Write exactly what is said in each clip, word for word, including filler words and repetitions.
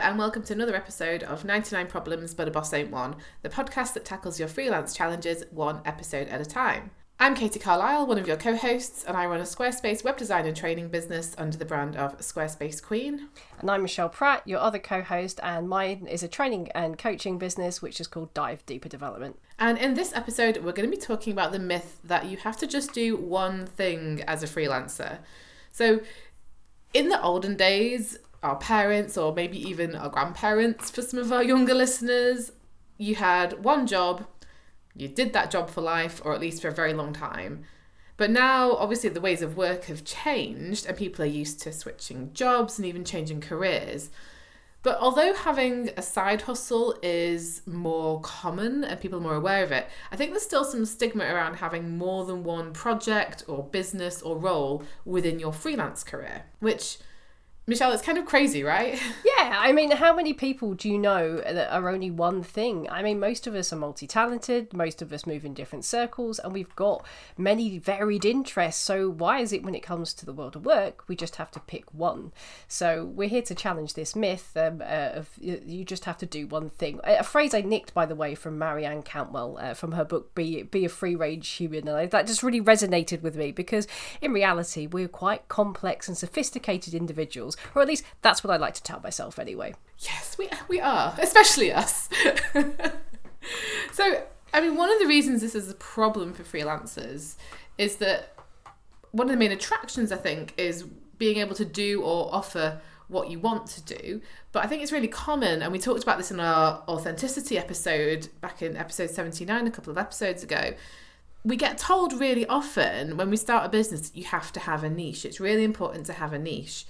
and welcome to another episode of ninety-nine Problems But a Boss Ain't One, the podcast that tackles your freelance challenges one episode at a time. I'm Katie Carlisle, one of your co-hosts, and I run a Squarespace web design and training business under the brand of Squarespace Queen. And I'm Michelle Pratt, your other co-host, and mine is a training and coaching business which is called Dive Deeper Development. And in this episode, we're going to be talking about the myth that you have to just do one thing as a freelancer. So, in the olden days, our parents, or maybe even our grandparents, for some of our younger listeners, you had one job, you did that job for life, or at least for a very long time. But now, obviously, the ways of work have changed, and people are used to switching jobs and even changing careers. But although having a side hustle is more common and people are more aware of it, I think there's still some stigma around having more than one project or business or role within your freelance career, which, Michelle, it's kind of crazy, right? Yeah, I mean, how many people do you know that are only one thing? I mean, most of us are multi-talented, most of us move in different circles, and we've got many varied interests. So why is it when it comes to the world of work, we just have to pick one? So we're here to challenge this myth um, uh, of you just have to do one thing. A phrase I nicked, by the way, from Marianne Cantwell uh, from her book, Be, Be a Free-Range Human. And I, that just really resonated with me because in reality, we're quite complex and sophisticated individuals. Or at least that's what I like to tell myself anyway. Yes, we we are, especially us. So, I mean, one of the reasons this is a problem for freelancers is that one of the main attractions, I think, is being able to do or offer what you want to do. But I think it's really common, and we talked about this in our authenticity episode back in episode seventy-nine, a couple of episodes ago. We get told really often when we start a business, you have to have a niche. It's really important to have a niche.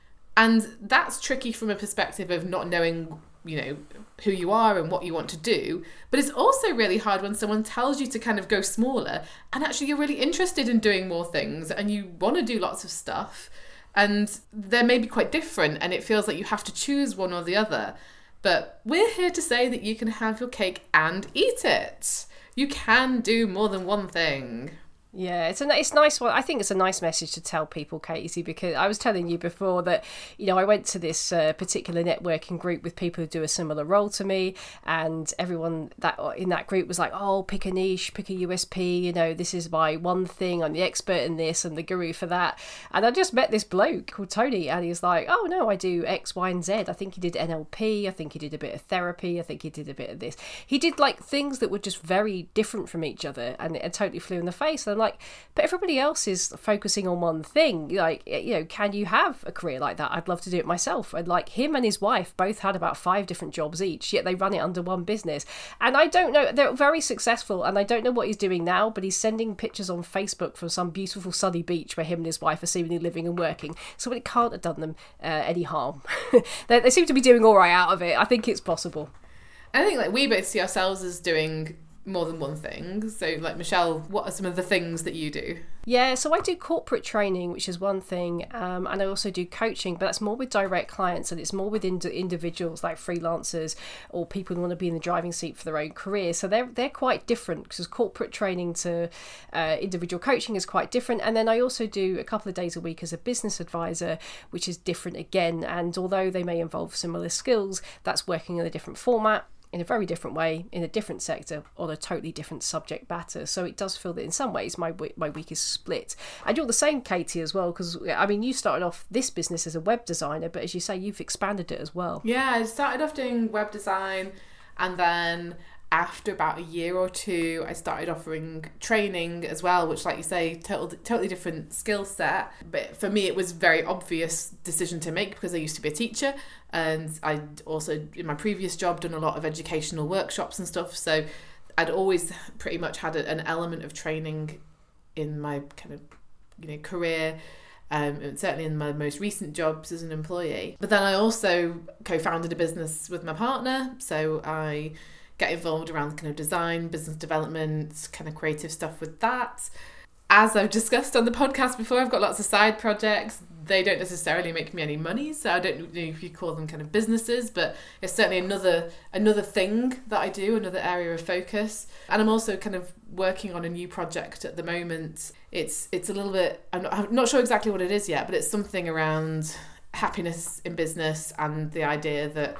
And that's tricky from a perspective of not knowing, you know, who you are and what you want to do. But it's also really hard when someone tells you to kind of go smaller and actually you're really interested in doing more things and you want to do lots of stuff. And they're maybe quite different and it feels like you have to choose one or the other. But we're here to say that you can have your cake and eat it. You can do more than one thing. Yeah, it's a it's nice one. I think it's a nice message to tell people, Katie, because I was telling you before that, you know, I went to this uh, particular networking group with people who do a similar role to me, and everyone that in that group was like, oh, pick a niche, pick a U S P, you know, this is my one thing, I'm the expert in this and the guru for that. And I just met this bloke called Tony, and he was like, oh, no, I do X, Y, and Z. I think he did N L P, I think he did a bit of therapy, I think he did a bit of this. He did, like, things that were just very different from each other, and it totally flew in the face. And I'm like, but everybody else is focusing on one thing. Like, you know, can you have a career like that? I'd love to do it myself. And like him and his wife both had about five different jobs each, yet they run it under one business. And I don't know, they're very successful, and I don't know what he's doing now, but he's sending pictures on Facebook from some beautiful sunny beach where him and his wife are seemingly living and working. So it can't have done them uh, any harm. they, they seem to be doing all right out of it. I think it's possible. I think like we both see ourselves as doing more than one thing. So like, Michelle, what are some of the things that you do? Yeah, so I do corporate training, which is one thing, um, and I also do coaching, but that's more with direct clients, and it's more with ind- individuals like freelancers or people who want to be in the driving seat for their own career. So they're they're quite different, because corporate training to uh, individual coaching is quite different. And then I also do a couple of days a week as a business advisor, which is different again. And although they may involve similar skills, that's working in a different format, in a very different way, in a different sector, on a totally different subject matter. So it does feel that in some ways my my week is split. And you're the same, Katie, as well, because, I mean, you started off this business as a web designer, but as you say, you've expanded it as well. Yeah, I started off doing web design, and then after about a year or two, I started offering training as well, which, like you say, total, totally different skill set. But for me, it was a very obvious decision to make because I used to be a teacher, and I'd also, in my previous job, done a lot of educational workshops and stuff. So I'd always pretty much had an element of training in my kind of, you know, career. Um, and certainly in my most recent jobs as an employee. But then I also co-founded a business with my partner, so I get involved around kind of design, business development, kind of creative stuff with that. As I've discussed on the podcast before, I've got lots of side projects. They don't necessarily make me any money, so I don't know if you call them kind of businesses, but it's certainly another another thing that I do, another area of focus. And I'm also kind of working on a new project at the moment. It's it's a little bit, I'm not, I'm not sure exactly what it is yet, but it's something around happiness in business and the idea that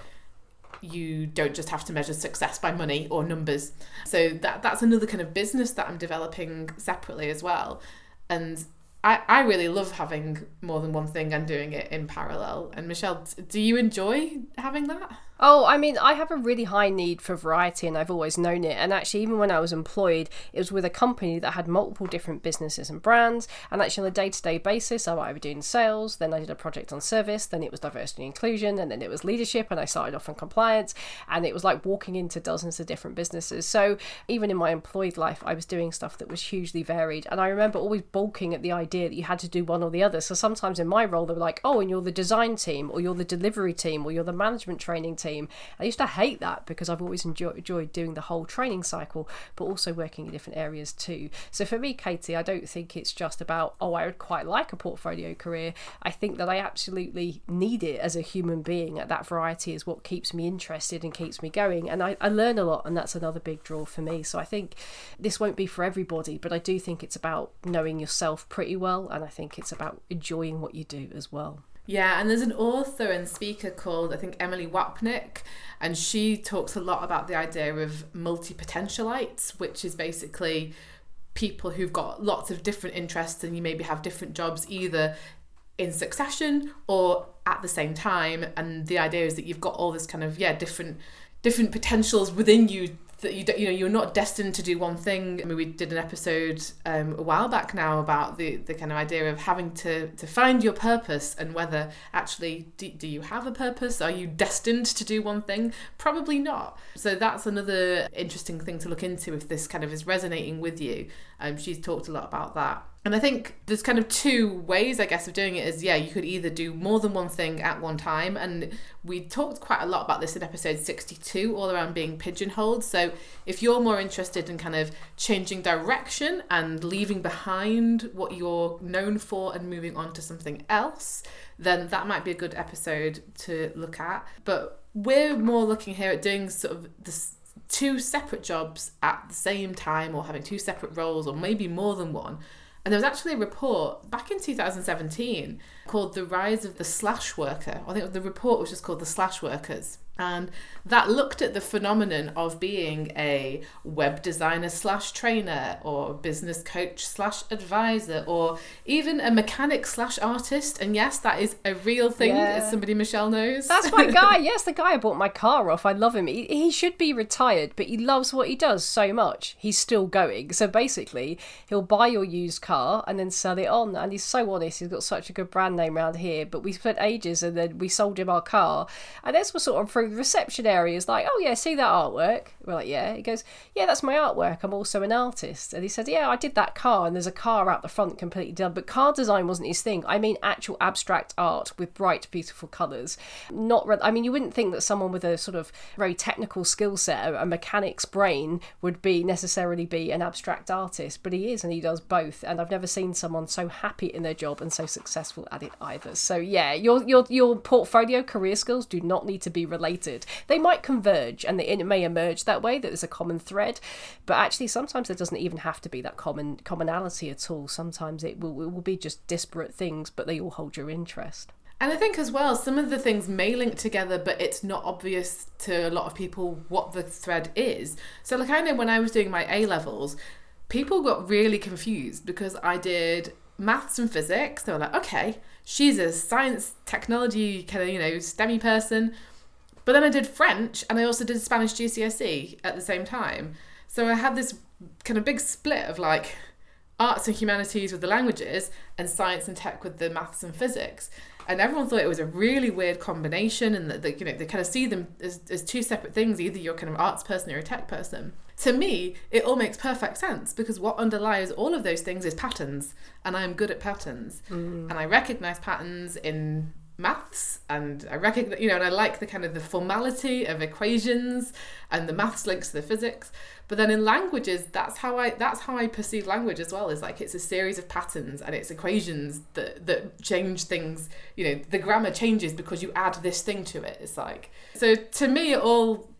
you don't just have to measure success by money or numbers. So that that's another kind of business that I'm developing separately as well. And I, I really love having more than one thing and doing it in parallel. And Michelle, do you enjoy having that? Oh, I mean, I have a really high need for variety and I've always known it. And actually, even when I was employed, it was with a company that had multiple different businesses and brands. And actually, on a day-to-day basis, I might be doing sales, then I did a project on service, then it was diversity and inclusion, and then it was leadership, and I started off in compliance. And it was like walking into dozens of different businesses. So even in my employed life, I was doing stuff that was hugely varied. And I remember always balking at the idea that you had to do one or the other. So sometimes in my role, they were like, oh, and you're the design team, or you're the delivery team, or you're the management training team. I used to hate that because I've always enjoy- enjoyed doing the whole training cycle, but also working in different areas too. So for me, Katie, I don't think it's just about, oh, I would quite like a portfolio career. I think that I absolutely need it as a human being. That variety is what keeps me interested and keeps me going. And I, I learn a lot, and that's another big draw for me. So I think this won't be for everybody, but I do think it's about knowing yourself pretty well. And I think it's about enjoying what you do as well. Yeah, and there's an author and speaker called, I think, Emily Wapnick, and she talks a lot about the idea of multi-potentialites, which is basically people who've got lots of different interests and you maybe have different jobs either in succession or at the same time. And the idea is that you've got all this kind of, yeah, different different potentials within you that you you know you're not destined to do one thing. I mean, we did an episode um, a while back now about the the kind of idea of having to to find your purpose and whether actually do, do you have a purpose? Are you destined to do one thing? Probably not. So that's another interesting thing to look into if this kind of is resonating with you. Um, she's talked a lot about that. And I think there's kind of two ways, I guess, of doing it is, yeah, you could either do more than one thing at one time. And we talked quite a lot about this in episode sixty-two, all around being pigeonholed. So if you're more interested in kind of changing direction and leaving behind what you're known for and moving on to something else, then that might be a good episode to look at. But we're more looking here at doing sort of this two separate jobs at the same time, or having two separate roles, or maybe more than one. And there was actually a report back in two thousand seventeen called The Rise of the Slash Worker. I think the report was just called The Slash Workers. And that looked at the phenomenon of being a web designer slash trainer, or business coach slash advisor, or even a mechanic slash artist. And yes, that is a real thing, yeah. As somebody Michelle knows. That's my guy. Yes, the guy I bought my car off. I love him. He, he should be retired, but he loves what he does so much. He's still going. So basically, he'll buy your used car and then sell it on. And he's so honest. He's got such a good brand name around here. But we spent ages and then we sold him our car. And that's what sort of through the reception area is like, oh yeah, see that artwork? We're like, yeah. He goes, yeah, that's my artwork. I'm also an artist. And he said, yeah, I did that car, and there's a car out the front completely done. But car design wasn't his thing. I mean actual abstract art with bright, beautiful colours. Not, re- I mean, you wouldn't think that someone with a sort of very technical skill set, a mechanic's brain, would be necessarily be an abstract artist, but he is, and he does both. And I've never seen someone so happy in their job and so successful at it either. So yeah, your your your portfolio career skills do not need to be related. They might converge, and it may emerge that way, that there's a common thread, but actually sometimes there doesn't even have to be that common commonality at all. Sometimes it will, it will be just disparate things, but they all hold your interest. And I think as well, some of the things may link together, but it's not obvious to a lot of people what the thread is. So like, I know when I was doing my A-levels, people got really confused because I did maths and physics. They were like, okay, she's a science, technology, kind of, you know, STEMmy person. But then I did French, and I also did Spanish G C S E at the same time. So I had this kind of big split of like arts and humanities with the languages and science and tech with the maths and physics. And everyone thought it was a really weird combination, and that, you know, they kind of see them as, as two separate things. Either you're kind of an arts person or a tech person. To me, it all makes perfect sense, because what underlies all of those things is patterns, and I am good at patterns. Mm. And I recognise patterns in maths, and I recognize, you know, and I like the kind of the formality of equations and the maths links to the physics. But then in languages, that's how I that's how I perceive language as well. Is like it's a series of patterns and it's equations that that change things. You know, the grammar changes because you add this thing to it. It's like, so to me, it all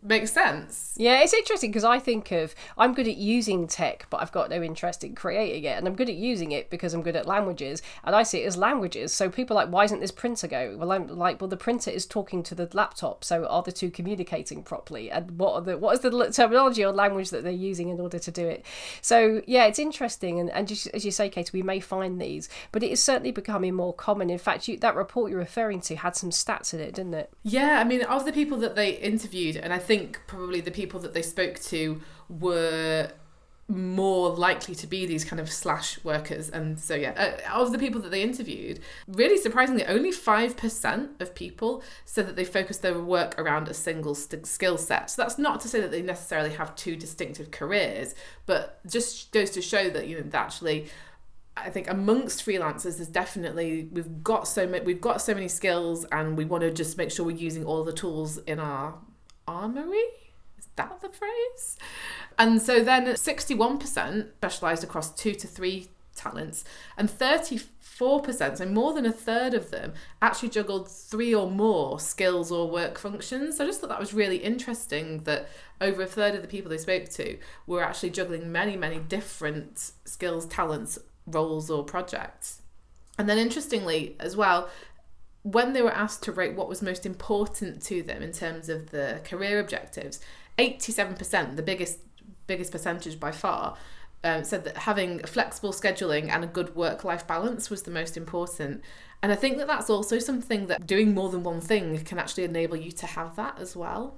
makes sense. Yeah, it's interesting because I think of, I'm good at using tech, but I've got no interest in creating it. And I'm good at using it because I'm good at languages. And I see it as languages. So people are like, why isn't this printer go? Well, I'm like, well, the printer is talking to the laptop. So are the two communicating properly? And what are the what is the terminology or language that they're using in order to do it? So yeah, it's interesting. And, and just, as you say, Katie, we may find these, but it is certainly becoming more common. In fact, you, that report you're referring to had some stats in it, didn't it? Yeah, I mean, of the people that they interviewed, and I think probably the people that they spoke to were more likely to be these kind of slash workers. And so, yeah, uh, of the people that they interviewed, really surprisingly, only five percent of people said that they focused their work around a single st- skill set. So that's not to say that they necessarily have two distinctive careers, but just goes to show that, you know, that actually, I think amongst freelancers, there's definitely, we've got so many, we've got so many skills, and we want to just make sure we're using all the tools in our armory. Is that the phrase? And so then sixty-one percent specialised across two to three talents, and thirty-four percent, so more than a third of them, actually juggled three or more skills or work functions. So I just thought that was really interesting that over a third of the people they spoke to were actually juggling many, many different skills, talents, roles or projects. And then interestingly as well, when they were asked to rate what was most important to them in terms of the career objectives, eighty-seven percent, the biggest biggest percentage by far, um, said that having flexible scheduling and a good work-life balance was the most important. And I think that that's also something that doing more than one thing can actually enable you to have that as well.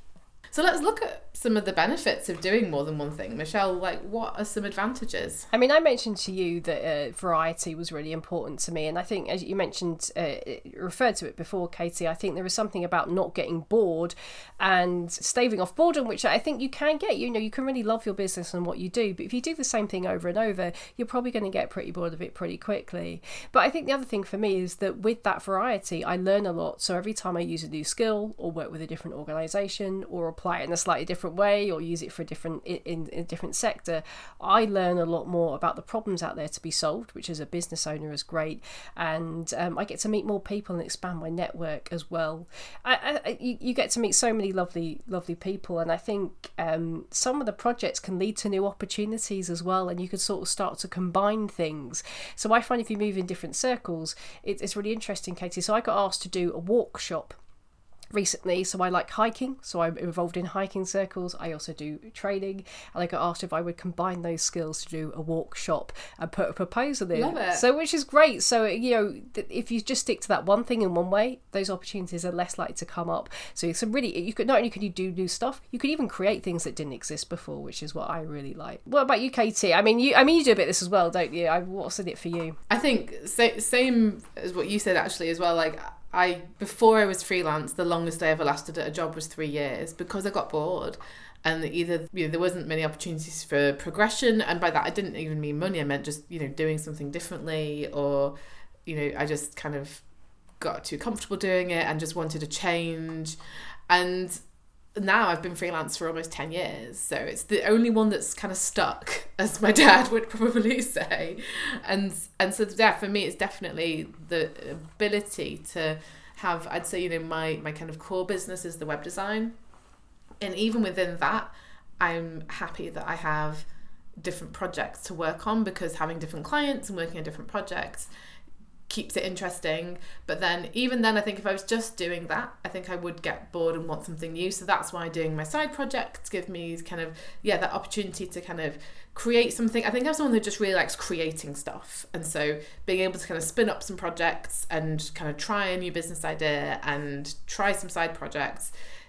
So let's look at some of the benefits of doing more than one thing. Michelle, like, what are some advantages? I mean, I mentioned to you that uh, variety was really important to me. And I think, as you mentioned, uh, referred to it before, Katie, I think there is something about not getting bored and staving off boredom, which I think you can get. You know, you can really love your business and what you do. But if you do the same thing over and over, you're probably going to get pretty bored of it pretty quickly. But I think the other thing for me is that with that variety, I learn a lot. So every time I use a new skill or work with a different organisation or apply it in a slightly different way or use it for a different in, in a different sector, I learn a lot more about the problems out there to be solved, which as a business owner is great. And um, I get to meet more people and expand my network as well. I, I, you, you get to meet so many lovely lovely people, and I think um, some of the projects can lead to new opportunities as well, and you can sort of start to combine things. So I find if you move in different circles, it, it's really interesting, Katie. So I got asked to do a workshop recently. So I like hiking, so I'm involved in hiking circles. I also do training, and I got asked if I would combine those skills to do a workshop and put a proposal in. Love it. So which is great. So, you know, if you just stick to that one thing in one way, those opportunities are less likely to come up. So it's a really, you could not only can you do new stuff, you could even create things that didn't exist before, which is what I really like. What about you, Katie? I mean, you I mean you do a bit of this as well, don't you? I, what's in it for you? I think sa- same as what you said actually as well. Like, I, before I was freelance, the longest I ever lasted at a job was three years because I got bored, and either, you know, there wasn't many opportunities for progression, and by that I didn't even mean money. I meant just, you know, doing something differently, or, you know, I just kind of got too comfortable doing it and just wanted to change. And now I've been freelance for almost ten years, so it's the only one that's kind of stuck, as my dad would probably say. And and so yeah, for me it's definitely the ability to have, I'd say, you know, my my kind of core business is the web design, and even within that I'm happy that I have different projects to work on, because having different clients and working on different projects keeps it interesting. But then even then, I think if I was just doing that, I think I would get bored and want something new. So that's why doing my side projects give me kind of, yeah, that opportunity to kind of create something. I think I'm someone who just really likes creating stuff, and so being able to kind of spin up some projects and kind of try a new business idea and try some side projects,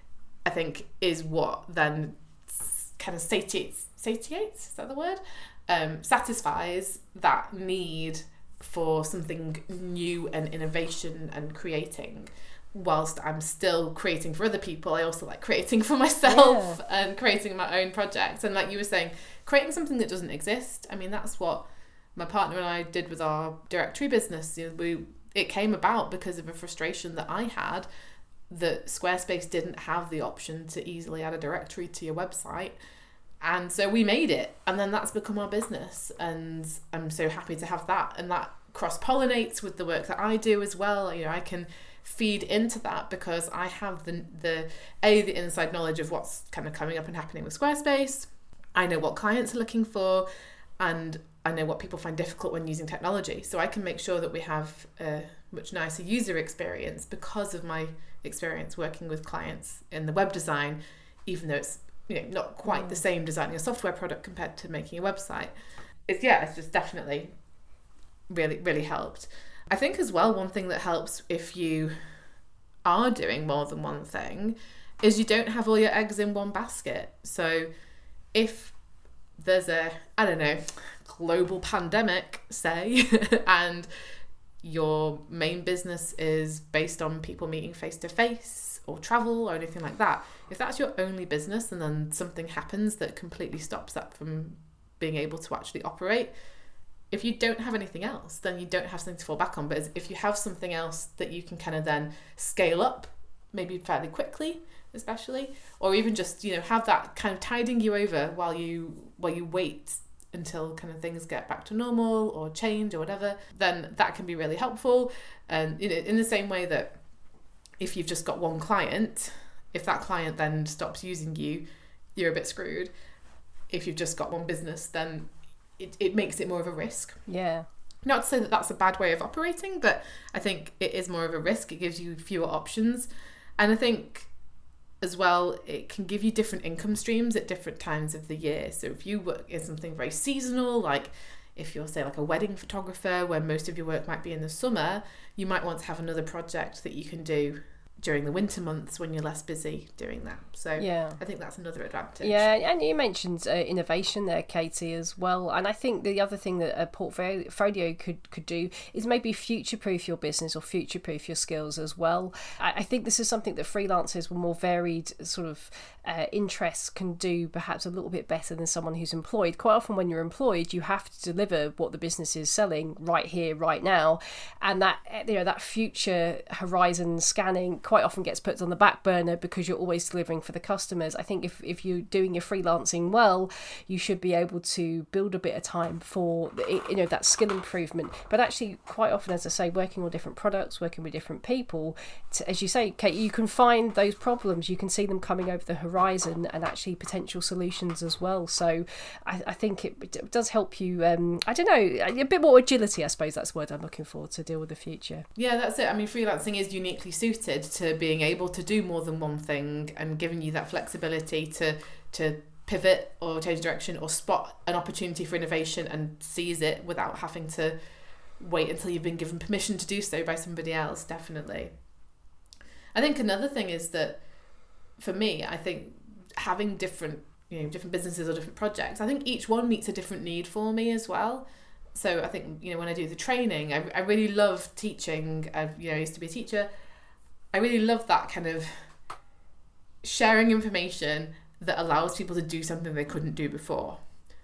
I think is what then kind of satiates satiates is that the word um satisfies that need for something new and innovation and creating. Whilst I'm still creating for other people, I also like creating for myself, yeah, and creating my own projects. And like you were saying, creating something that doesn't exist. I mean, that's what my partner and I did with our directory business. You know, we it came about because of a frustration that I had that Squarespace didn't have the option to easily add a directory to your website. And so we made it, and then that's become our business, and I'm so happy to have that, and that cross-pollinates with the work that I do as well. You know, I can feed into that because I have the the a the inside knowledge of what's kind of coming up and happening with Squarespace. I know what clients are looking for, and I know what people find difficult when using technology. So I can make sure that we have a much nicer user experience because of my experience working with clients in the web design, even though it's, you know, not quite mm. the same designing a software product compared to making a website. It's yeah, it's just definitely really, really helped. I think as well, one thing that helps if you are doing more than one thing is you don't have all your eggs in one basket. So if there's a, I don't know, global pandemic, say, and your main business is based on people meeting face to face or travel or anything like that, if that's your only business and then something happens that completely stops that from being able to actually operate, if you don't have anything else, then you don't have something to fall back on. But if you have something else that you can kind of then scale up, maybe fairly quickly, especially, or even just, you know, have that kind of tiding you over while you while you wait until kind of things get back to normal or change or whatever, then that can be really helpful. And you know, in the same way that if you've just got one client, if that client then stops using you, you're a bit screwed. If you've just got one business, then it, it makes it more of a risk. Yeah. Not to say that that's a bad way of operating, but I think it is more of a risk. It gives you fewer options. And I think as well, it can give you different income streams at different times of the year. So if you work in something very seasonal, like if you're, say, like a wedding photographer where most of your work might be in the summer, you might want to have another project that you can do during the winter months when you're less busy doing that. So yeah. I think that's another advantage. Yeah, and you mentioned uh, innovation there, Katie, as well. And I think the other thing that a portfolio could, could do is maybe future-proof your business or future-proof your skills as well. I, I think this is something that freelancers with more varied sort of uh, interests can do perhaps a little bit better than someone who's employed. Quite often when you're employed, you have to deliver what the business is selling right here, right now. And that, you know, that future horizon scanning quite often gets put on the back burner because you're always delivering for the customers. I think if, if you're doing your freelancing well, you should be able to build a bit of time for, you know, that skill improvement. But actually quite often, as I say, working on different products, working with different people, to, as you say, Kate, you can find those problems, you can see them coming over the horizon and actually potential solutions as well. So I, I think it, it does help you, um, I don't know, a bit more agility, I suppose that's the word I'm looking for, to deal with the future. Yeah, that's it. I mean, freelancing is uniquely suited to being able to do more than one thing and giving you that flexibility to to pivot or change direction or spot an opportunity for innovation and seize it without having to wait until you've been given permission to do so by somebody else. Definitely. I think another thing is that for me, I think having different, you know, different businesses or different projects, I think each one meets a different need for me as well. So I think, you know, when I do the training, I, I really love teaching. I, you know, I used to be a teacher. I really love that kind of sharing information that allows people to do something they couldn't do before.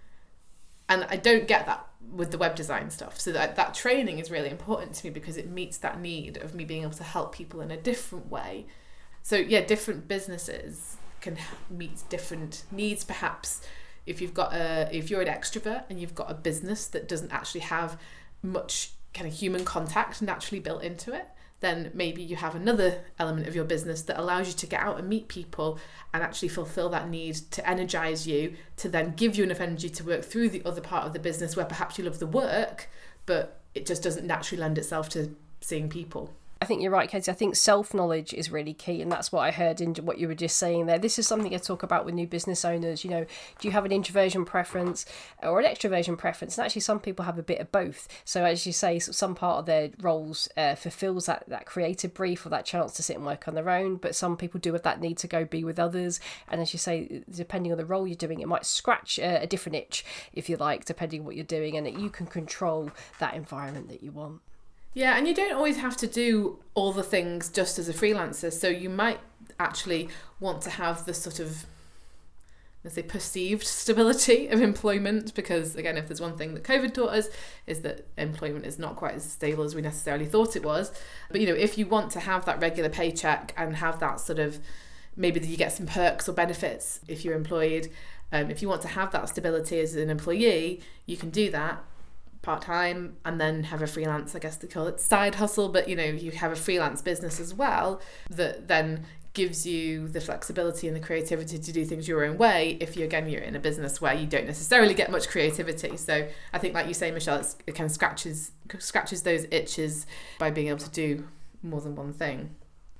And I don't get that with the web design stuff. So that, that training is really important to me because it meets that need of me being able to help people in a different way. So yeah, different businesses can meet different needs. Perhaps if you've got a, if you're an extrovert and you've got a business that doesn't actually have much kind of human contact naturally built into it, then maybe you have another element of your business that allows you to get out and meet people and actually fulfill that need to energize you, to then give you enough energy to work through the other part of the business where perhaps you love the work, but it just doesn't naturally lend itself to seeing people. I think you're right, Katie. I think self-knowledge is really key, and that's what I heard in what you were just saying there. This is something I talk about with new business owners. You know, do you have an introversion preference or an extroversion preference? And actually, some people have a bit of both. So as you say, some part of their roles uh, fulfills that, that creative brief or that chance to sit and work on their own, but some people do have that need to go be with others. And as you say, depending on the role you're doing, it might scratch a, a different itch, if you like, depending on what you're doing, and that you can control that environment that you want. Yeah, and you don't always have to do all the things just as a freelancer. So you might actually want to have the sort of, let's say, perceived stability of employment, because again, if there's one thing that COVID taught us is that employment is not quite as stable as we necessarily thought it was. But, you know, if you want to have that regular paycheck and have that sort of, maybe that you get some perks or benefits if you're employed, um, if you want to have that stability as an employee, you can do that. part-time and then have a freelance, I guess they call it side hustle, but you know, you have a freelance business as well that then gives you the flexibility and the creativity to do things your own way if you again you're in a business where you don't necessarily get much creativity. So I think, like you say, Michelle, it's, it kind of scratches scratches those itches by being able to do more than one thing.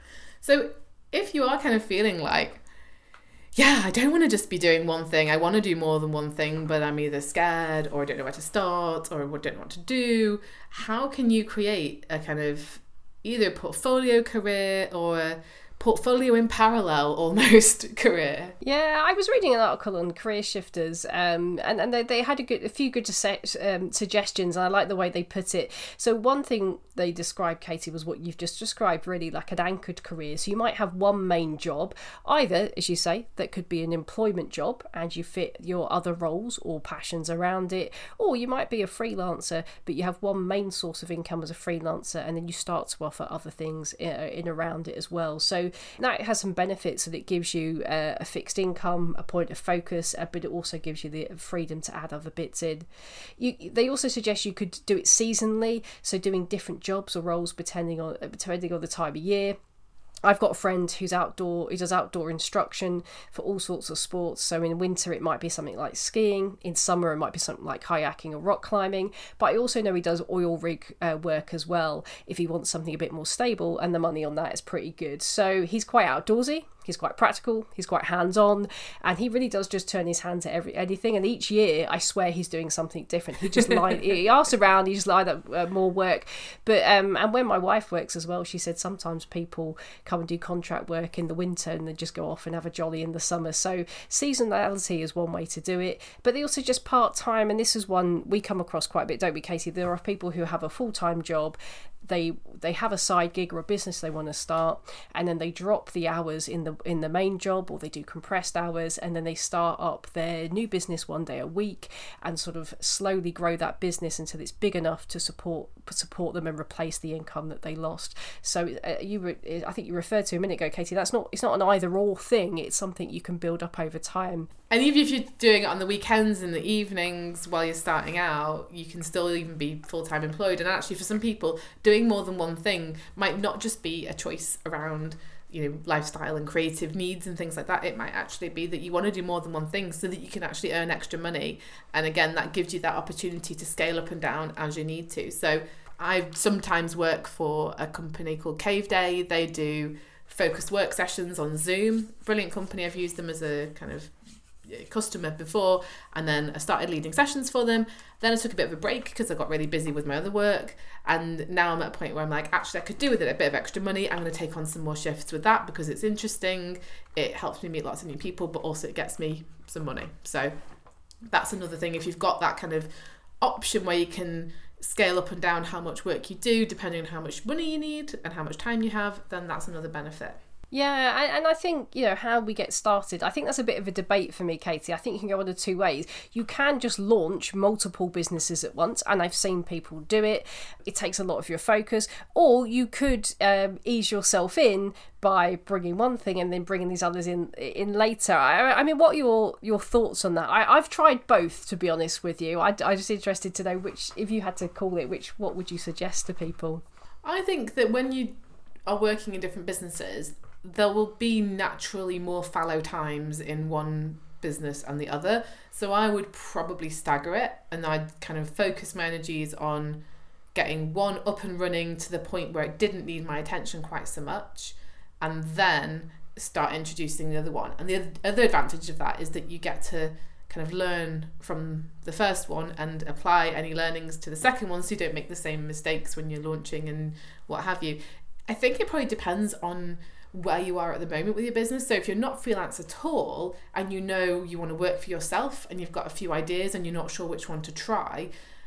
So if you are kind of feeling like, yeah, I don't want to just be doing one thing, I want to do more than one thing, but I'm either scared or I don't know where to start or I don't know what to do, how can you create a kind of either a portfolio career or a portfolio in parallel almost career? Yeah, I was reading an article on career shifters, um, and, and they, they had a, good, a few good um, suggestions, and I like the way they put it. So one thing they described, Katie, was what you've just described, really like an anchored career. So you might have one main job, either, as you say, that could be an employment job and you fit your other roles or passions around it, or you might be a freelancer, but you have one main source of income as a freelancer, and then you start to offer other things in, in around it as well. So that has some benefits, that it gives you uh, a fixed income, a point of focus, uh, but it also gives you the freedom to add other bits in. You, they also suggest you could do it seasonally, so doing different jobs or roles depending on depending on the time of year. I've got a friend who's outdoor, who does outdoor instruction for all sorts of sports. So in winter, it might be something like skiing. In summer, it might be something like kayaking or rock climbing. But I also know he does oil rig uh, work as well, if he wants something a bit more stable, and the money on that is pretty good. So he's quite outdoorsy. He's quite practical, he's quite hands-on, and he really does just turn his hand to every anything. And each year, I swear he's doing something different. He just line, he asks around, he just lined up uh, more work. But um, and when my wife works as well, she said sometimes people come and do contract work in the winter and then just go off and have a jolly in the summer. So seasonality is one way to do it. But they also just part-time, and this is one we come across quite a bit, don't we, Katie? There are people who have a full-time job. They they have a side gig or a business they want to start, and then they drop the hours in the in the main job, or they do compressed hours, and then they start up their new business one day a week and sort of slowly grow that business until it's big enough to support support them and replace the income that they lost. So uh, you re- I think you referred to a minute ago, Katie, that's not it's not an either or thing, it's something you can build up over time. And even if you're doing it on the weekends and the evenings while you're starting out, you can still even be full-time employed. And actually, for some people, doing more than one thing might not just be a choice around, you know, lifestyle and creative needs and things like that. It might actually be that you want to do more than one thing so that you can actually earn extra money. And again, that gives you that opportunity to scale up and down as you need to. So I sometimes work for a company called Cave Day. They do focused work sessions on Zoom. Brilliant company. I've used them as a kind of customer before, and then I started leading sessions for them. Then I took a bit of a break because I got really busy with my other work, and now I'm at a point where I'm like, actually I could do with it a bit of extra money. I'm going to take on some more shifts with that because it's interesting, it helps me meet lots of new people, but also it gets me some money. So that's another thing. If you've got that kind of option where you can scale up and down how much work you do depending on how much money you need and how much time you have, then that's another benefit. Yeah, and I think, you know, how we get started, I think that's a bit of a debate for me, Katie. I think you can go one of two ways. You can just launch multiple businesses at once, and I've seen people do it. It takes a lot of your focus. Or you could um, ease yourself in by bringing one thing and then bringing these others in in later. I, I mean, what are your, your thoughts on that? I, I've tried both, to be honest with you. I, I'm just interested to know which, if you had to call it, which what would you suggest to people? I think that when you are working in different businesses, there will be naturally more fallow times in one business and the other. So I would probably stagger it, and I'd kind of focus my energies on getting one up and running to the point where it didn't need my attention quite so much, and then start introducing the other one. And the other advantage of that is that you get to kind of learn from the first one and apply any learnings to the second one, so you don't make the same mistakes when you're launching and what have you. I think it probably depends on where you are at the moment with your business. So if you're not freelance at all and you know you want to work for yourself and you've got a few ideas and you're not sure which one to try,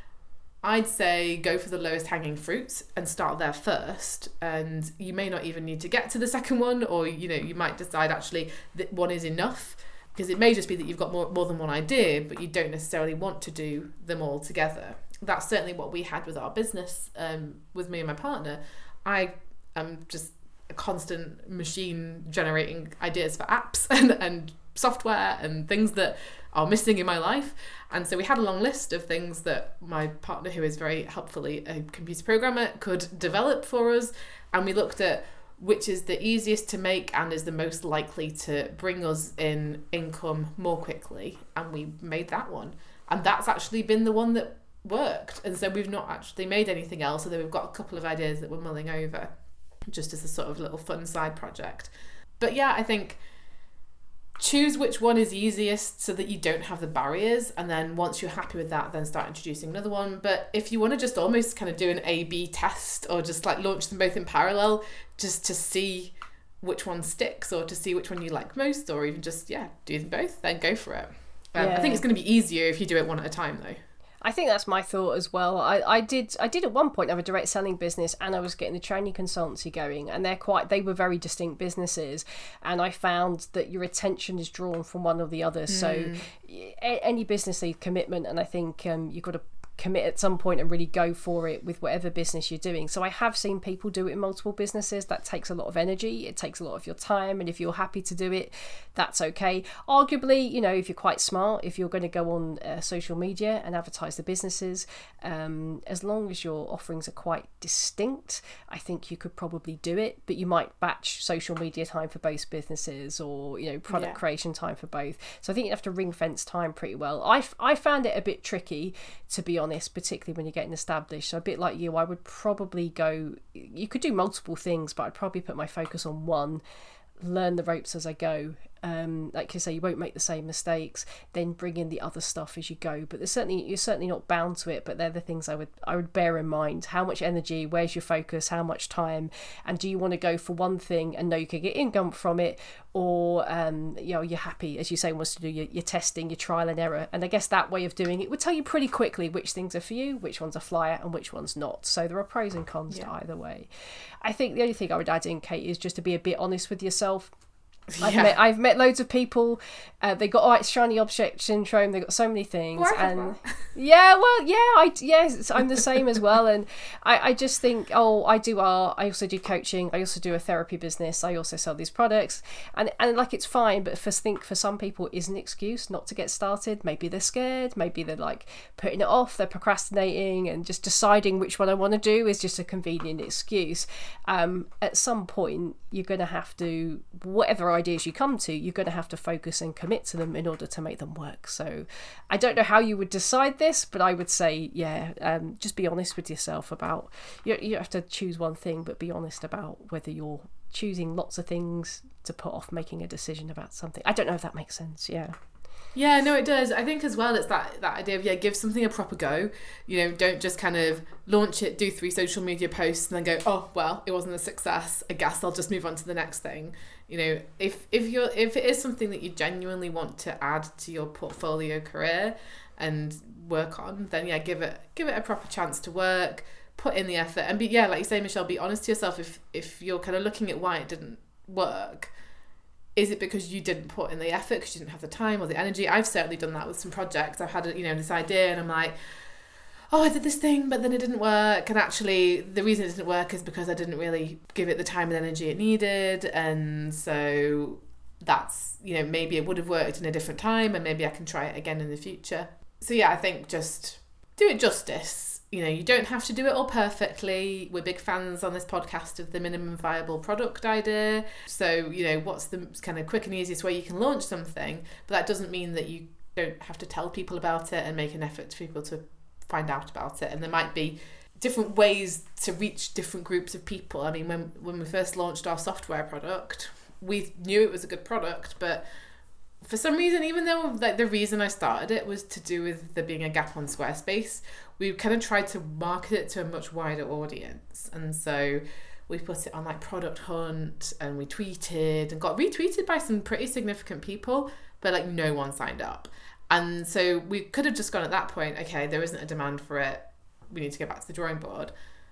I'd say go for the lowest hanging fruits and start there first. And you may not even need to get to the second one, or you know, you might decide actually that one is enough, because it may just be that you've got more, more than one idea, but you don't necessarily want to do them all together. That's certainly what we had with our business, um, with me and my partner. I am just a constant machine generating ideas for apps and, and software and things that are missing in my life. And so we had a long list of things that my partner, who is very helpfully a computer programmer, could develop for us. And we looked at which is the easiest to make and is the most likely to bring us in income more quickly. And we made that one. And that's actually been the one that worked. And so we've not actually made anything else, although we've got a couple of ideas that we're mulling over just as a sort of little fun side project. But yeah, I think choose which one is easiest so that you don't have the barriers, and then once you're happy with that, then start introducing another one. But if you want to just almost kind of do an A B test, or just like launch them both in parallel just to see which one sticks, or to see which one you like most, or even just yeah do them both, then go for it. um, yeah. I think it's going to be easier if you do it one at a time though. I think that's my thought as well. I, I did I did at one point have a direct selling business, and I was getting the training consultancy going, and they're quite they were very distinct businesses, and I found that your attention is drawn from one or the other. Mm. So a, any business needs commitment, and I think um, you've got to commit at some point and really go for it with whatever business you're doing. So I have seen people do it in multiple businesses. That takes a lot of energy, it takes a lot of your time, and if you're happy to do it, that's okay. Arguably, you know, if you're quite smart, if you're going to go on uh, social media and advertise the businesses, um, as long as your offerings are quite distinct, I think you could probably do it. But you might batch social media time for both businesses, or you know, product yeah. creation time for both. So I think you have to ring fence time pretty well. I I found it a bit tricky, to be honest, particularly when you're getting established. So a bit like you, I would probably go, you could do multiple things, but I'd probably put my focus on one, learn the ropes as I go. Um, like you say, you won't make the same mistakes, then bring in the other stuff as you go. But there's certainly you're certainly not bound to it, but they're the things I would I would bear in mind. How much energy, where's your focus, how much time, and do you want to go for one thing and know you can get income from it, or um, you know, you're happy, as you say, wants to do your, your testing, your trial and error. And I guess that way of doing it would tell you pretty quickly which things are for you, which one's a flyer and which one's not. So there are pros and cons yeah. to either way. I think the only thing I would add in, Kate, is just to be a bit honest with yourself. I've yeah. met I've met loads of people. Uh, they got all right shiny object syndrome. They got so many things, Where and yeah, well, yeah, I yes, I'm the same as well. And I, I just think, oh, I do art. I also do coaching. I also do a therapy business. I also sell these products, and and like it's fine. But for think for some people, it is an excuse not to get started. Maybe they're scared. Maybe they're like putting it off. They're procrastinating, and just deciding which one I want to do is just a convenient excuse. Um, at some point, you're going to have to, whatever ideas you come to, you're going to have to focus and commit to them in order to make them work. So I don't know how you would decide this, but I would say, yeah, um, just be honest with yourself about, you, you have to choose one thing, but be honest about whether you're choosing lots of things to put off making a decision about something. I don't know if that makes sense. Yeah. Yeah, no, it does. I think as well, it's that, that idea of, yeah, give something a proper go. You know, don't just kind of launch it, do three social media posts and then go, oh, well, it wasn't a success. I guess I'll just move on to the next thing. You know, if if you're if it is something that you genuinely want to add to your portfolio career and work on, then yeah, give it give it a proper chance to work, put in the effort, and be yeah, like you say, Michelle, be honest to yourself. If if you're kind of looking at why it didn't work, is it because you didn't put in the effort, because you didn't have the time or the energy? I've certainly done that with some projects. I've had, you know, this idea and I'm like, oh, I did this thing, but then it didn't work. And actually the reason it didn't work is because I didn't really give it the time and energy it needed. And so that's, you know, maybe it would have worked in a different time and maybe I can try it again in the future. So yeah, I think just do it justice. You know, you don't have to do it all perfectly. We're big fans on this podcast of the minimum viable product idea. So, you know, what's the kind of quick and easiest way you can launch something? But that doesn't mean that you don't have to tell people about it and make an effort for people to find out about it. And there might be different ways to reach different groups of people. I mean, when when we first launched our software product, we knew it was a good product, but for some reason, even though like the reason I started it was to do with there being a gap on Squarespace, we kind of tried to market it to a much wider audience. And so we put it on like Product Hunt and we tweeted and got retweeted by some pretty significant people, but like no one signed up. And so we could have just gone at that point, okay, there isn't a demand for it, we need to go back to the drawing board.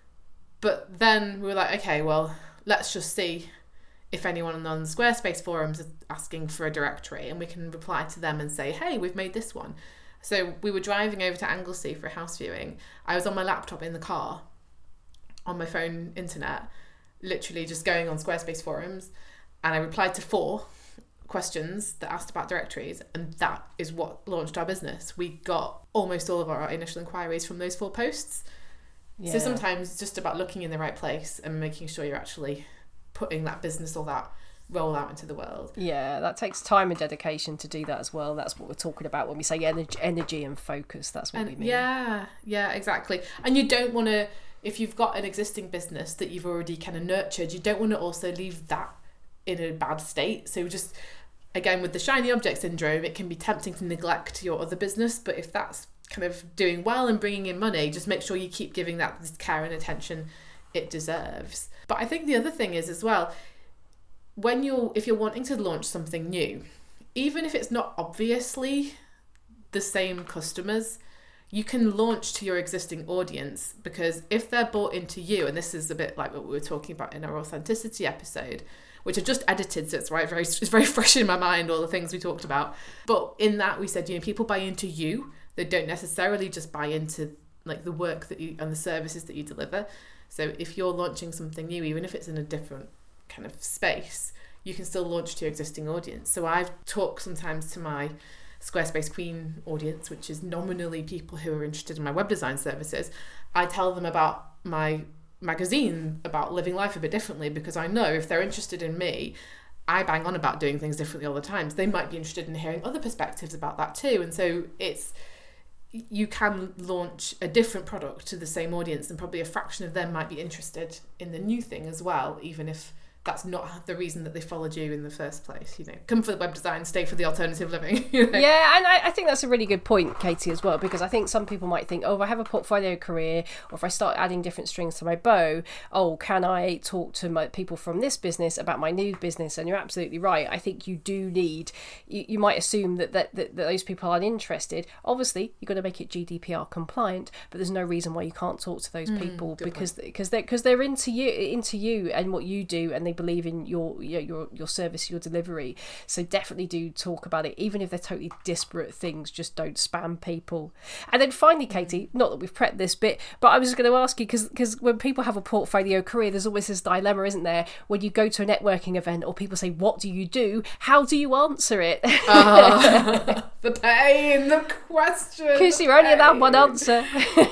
But then we were like, okay, well, let's just see if anyone on the Squarespace forums is asking for a directory, and we can reply to them and say, hey, we've made this one. So we were driving over to Anglesey for a house viewing. I was on my laptop in the car, on my phone internet, literally just going on Squarespace forums, and I replied to four questions that asked about directories, and that is what launched our business. We got almost all of our initial inquiries from those four posts. Yeah. So sometimes it's just about looking in the right place and making sure you're actually putting that business or that role out into the world. Yeah, that takes time and dedication to do that as well. That's what we're talking about when we say energy, energy and focus. That's what and we mean. Yeah, yeah, exactly. And you don't want to, if you've got an existing business that you've already kind of nurtured, you don't want to also leave that in a bad state. So just, again, with the shiny object syndrome, it can be tempting to neglect your other business, but if that's kind of doing well and bringing in money, just make sure you keep giving that the care and attention it deserves. But I think the other thing is as well, when you're if you're wanting to launch something new, even if it's not obviously the same customers, you can launch to your existing audience, because if they're bought into you, and this is a bit like what we were talking about in our authenticity episode, which I just edited, so it's right, very, it's very fresh in my mind, all the things we talked about. But in that, we said, you know, people buy into you. They don't necessarily just buy into like the work that you and the services that you deliver. So if you're launching something new, even if it's in a different kind of space, you can still launch to your existing audience. So I've talked sometimes to my Squarespace Queen audience, which is nominally people who are interested in my web design services. I tell them about my magazine, about living life a bit differently, because I know if they're interested in me, I bang on about doing things differently all the time. So they might be interested in hearing other perspectives about that too. And so it's, you can launch a different product to the same audience, and probably a fraction of them might be interested in the new thing as well, even if that's not the reason that they followed you in the first place. You know, come for the web design, stay for the alternative living. You know? Yeah, and I, I think that's a really good point, Katie, as well, because I think some people might think, oh, if I have a portfolio career, or if I start adding different strings to my bow, oh, can I talk to my people from this business about my new business? And you're absolutely right. I think you do need, you, you might assume that, that, that, that those people aren't interested. Obviously, you've got to make it G D P R compliant, but there's no reason why you can't talk to those mm, people because because they're, because they're into you, into you and what you do, and they believe in your, your your your service, your delivery. So definitely do talk about it, even if they're totally disparate things. Just don't spam people. And then finally, Katie, not that we've prepped this bit, but I was just going to ask you, because because when people have a portfolio career, there's always this dilemma, isn't there, when you go to a networking event or people say, what do you do, how do you answer it? uh, the pain, the question, because you're only allowed one answer.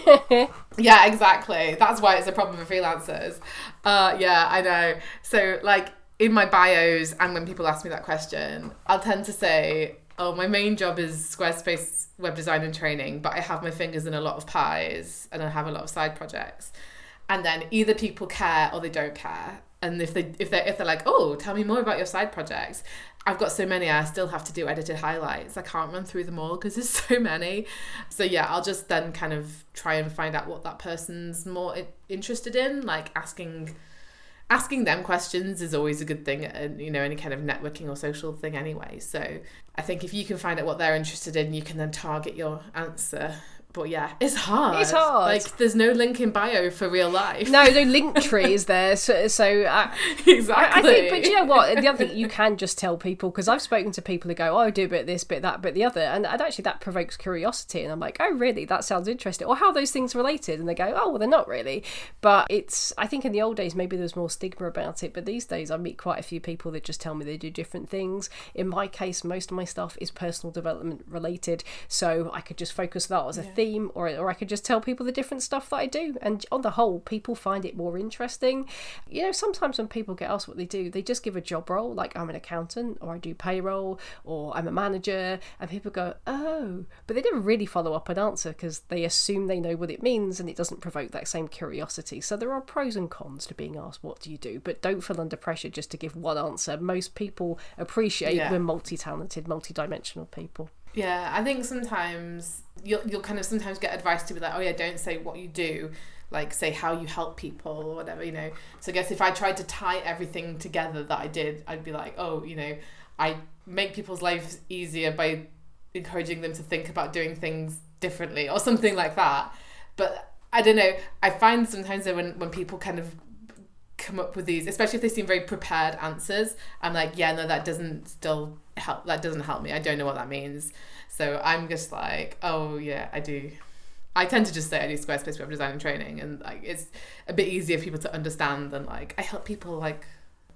Yeah, exactly. That's why it's a problem for freelancers. Uh, yeah, I know. So, like, in my bios, and when people ask me that question, I'll tend to say, oh, my main job is Squarespace web design and training, but I have my fingers in a lot of pies, and I have a lot of side projects. And then either people care or they don't care. And if they if they if they're like, oh, tell me more about your side projects, I've got so many, I still have to do edited highlights. I can't run through them all because there's so many. So yeah, I'll just then kind of try and find out what that person's more interested in. Like asking asking them questions is always a good thing, and you know, any kind of networking or social thing anyway. So I think if you can find out what they're interested in, you can then target your answer. But yeah, it's hard. It's hard. Like, there's no link in bio for real life. No, no link tree is there. So, so uh, exactly. I, I think, but you know what? The other thing, you can just tell people, because I've spoken to people who go, oh, I do a bit of this, bit that, bit the other. And, and actually that provokes curiosity. And I'm like, oh, really? That sounds interesting. Or how are those things related? And they go, oh, well, they're not really. But it's, I think in the old days, maybe there was more stigma about it. But these days I meet quite a few people that just tell me they do different things. In my case, most of my stuff is personal development related. So I could just focus that as a yeah. theme, or, or I could just tell people the different stuff that I do, and on the whole people find it more interesting. You know, sometimes when people get asked what they do, they just give a job role, like I'm an accountant, or I do payroll, or I'm a manager, and people go, oh, but they never really follow up an answer because they assume they know what it means, and it doesn't provoke that same curiosity. So there are pros and cons to being asked what do you do, but don't feel under pressure just to give one answer. Most people appreciate yeah. we're multi-talented, multi-dimensional people. Yeah, I think sometimes you'll you'll kind of sometimes get advice to be like, oh yeah, don't say what you do, like say how you help people or whatever, you know. So I guess if I tried to tie everything together that I did, I'd be like, oh, you know, I make people's lives easier by encouraging them to think about doing things differently or something like that. But I don't know, I find sometimes that when, when people kind of come up with these, especially if they seem very prepared answers, I'm like, yeah, no, that doesn't still help, that doesn't help me, I don't know what that means. So I'm just like, oh yeah, I do I tend to just say I do Squarespace web design and training, and like it's a bit easier for people to understand than like I help people like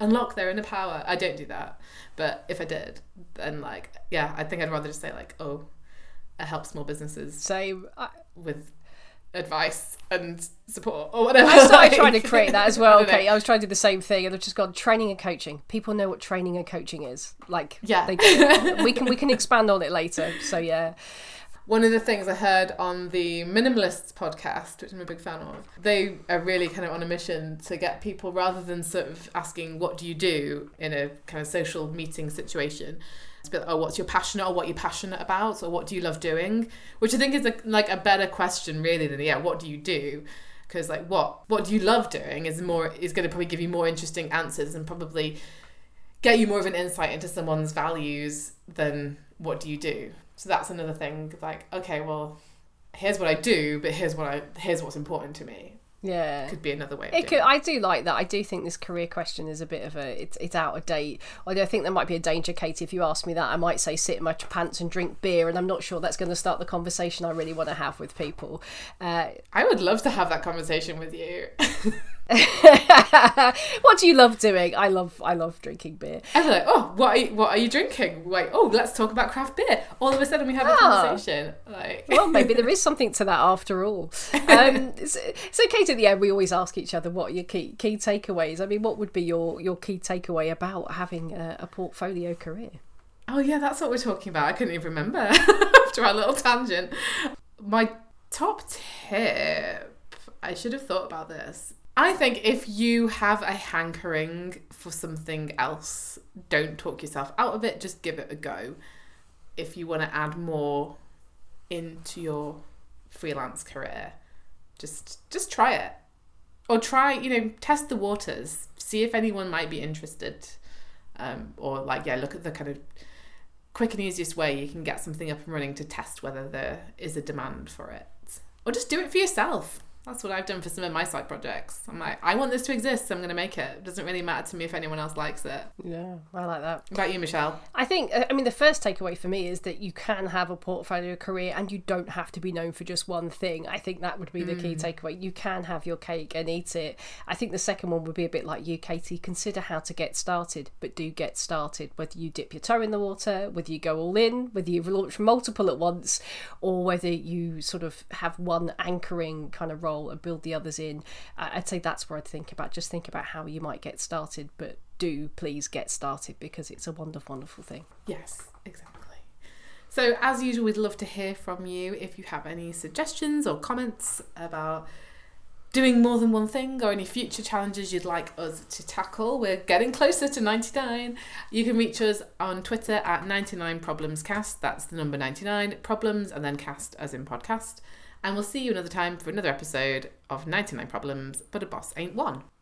unlock their inner power. I don't do that. But if I did, then like, yeah, I think I'd rather just say like, oh, I help small businesses. Same. I- with advice and support or whatever. I started like, trying to create that as well. I Okay, I was trying to do the same thing, and I've just gone training and coaching. People know what training and coaching is. Like, yeah, they do. we can we can expand on it later. So yeah. One of the things I heard on the Minimalists podcast, which I'm a big fan of, they are really kind of on a mission to get people, rather than sort of asking what do you do in a kind of social meeting situation, it's a bit, oh, what's your passionate or what you're passionate about, or what do you love doing, which I think is a, like a better question really than, yeah, what do you do? Because like what what do you love doing is more is going to probably give you more interesting answers and probably get you more of an insight into someone's values than what do you do. So that's another thing, like, okay, well, here's what I do, but here's what I here's what's important to me. Yeah, could be another way of it doing could. it. I do like that. I do think this career question is a bit of a it's it's out of date. Although I think there might be a danger, Katie, if you ask me that, I might say sit in my pants and drink beer, and I'm not sure that's going to start the conversation I really want to have with people. Uh, I would love to have that conversation with you. What do you love doing? I love I love drinking beer. I'd be like, oh, what are you, what are you drinking? Wait, oh, let's talk about craft beer. All of a sudden we have a Ah. conversation. Like, Well, maybe there is something to that after all. Um, so, so, Kate, at the end, we always ask each other what are your key key takeaways. I mean, what would be your, your key takeaway about having a, a portfolio career? oh yeah, that's what we're talking about. I couldn't even remember after our little tangent. My top tip, I should have thought about this. I think if you have a hankering for something else, don't talk yourself out of it, just give it a go. If you want to add more into your freelance career, just just try it. Or try, you know, test the waters, see if anyone might be interested. Um, or like, yeah, look at the kind of quick and easiest way you can get something up and running to test whether there is a demand for it. Or just do it for yourself. That's what I've done for some of my side projects. I'm like, I want this to exist, so I'm going to make it. It doesn't really matter to me if anyone else likes it. Yeah, I like that. What about you, Michelle? I think, I mean, the first takeaway for me is that you can have a portfolio career and you don't have to be known for just one thing. I think that would be the mm. key takeaway. You can have your cake and eat it. I think the second one would be a bit like you, Katie. Consider how to get started, but do get started. Whether you dip your toe in the water, whether you go all in, whether you launch multiple at once, or whether you sort of have one anchoring kind of role and build the others in. I'd say that's where I'd think about. Just think about how you might get started, but do please get started because it's a wonderful, wonderful thing. Yes, exactly. So as usual, we'd love to hear from you if you have any suggestions or comments about doing more than one thing or any future challenges you'd like us to tackle. We're getting closer to ninety-nine. You can reach us on Twitter at ninety-nine problems cast. That's the number ninety-nine, problems, and then cast as in podcast. And we'll see you another time for another episode of ninety-nine Problems, but a Boss Ain't One.